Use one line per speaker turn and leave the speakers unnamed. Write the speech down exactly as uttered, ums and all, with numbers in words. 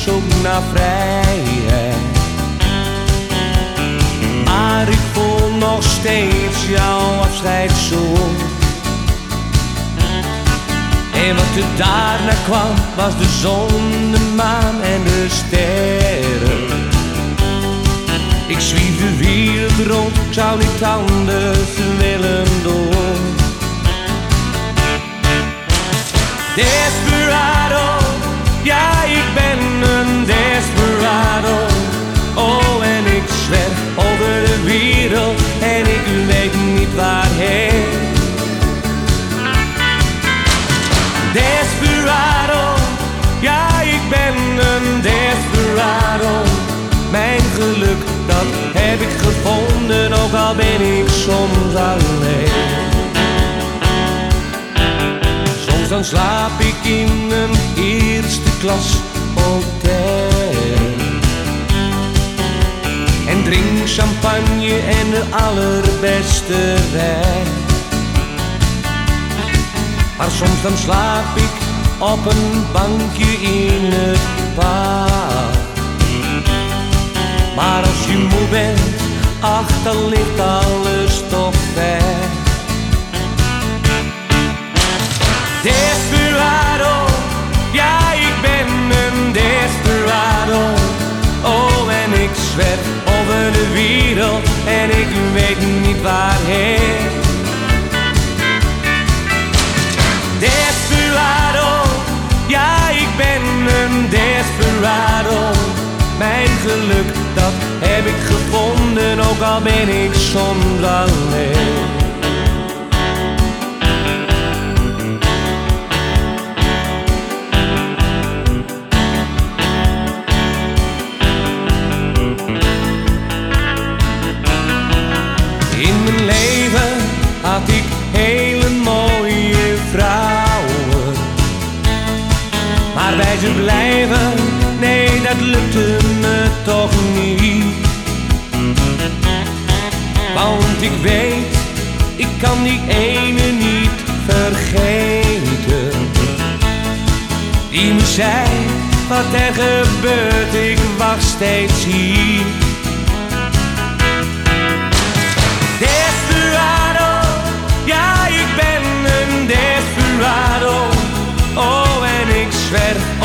zoek naar vrijheid. Maar ik voel nog steeds jouw afscheidszoen. En wat er daarna kwam, was de zon, de maan en de sterren. Ik zwief de wereld rond, ik zou niet anders willen doen. Desperado, ja ik ben een desperado. Oh en ik zwerf over de wereld en ik weet niet waarheen. Desperado, ja ik ben een desperado. Mijn geluk, dat heb ik gevonden, ook al ben ik soms alleen. Soms dan slaap ik in een eerste klas hotel en drink champagne en de allerbeste wijn. Maar soms dan slaap ik op een bankje in het park. Maar als je moe bent, ach dan ligt alles toch weg. Desperado, ja ik ben een desperado. Oh en ik zwerf over de wereld en ik weet niet waarheen. Desperado, ja ik ben een desperado. Mijn geluk, dat heb ik gevonden, ook al ben ik soms alleen. In mijn leven had ik hele mooie vrouwen, maar bij ze blijven, nee dat lukte me toch niet. Want ik weet, ik kan die ene niet vergeten, die me zei, wat er gebeurt, ik wacht steeds hier. Desperado, ja ik ben een desperado. Oh en ik zwerf